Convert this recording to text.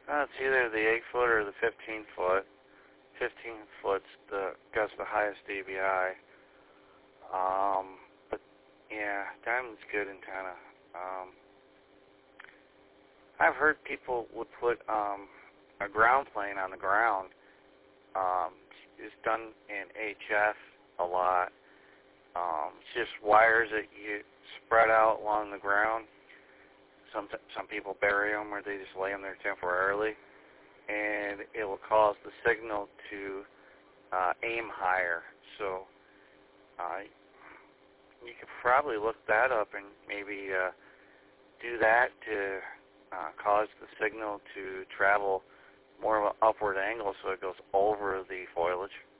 It's either the 8-foot or the 15-foot. 15-foot's got the highest DBI. But yeah, diamond's good antenna. I've heard people would put a ground plane on the ground. It's done in HF a lot. It's just wires that you spread out along the ground. Some people bury them or they just lay them there temporarily, and it will cause the signal to aim higher. So you could probably look that up and maybe do that to cause the signal to travel more of an upward angle so it goes over the foliage.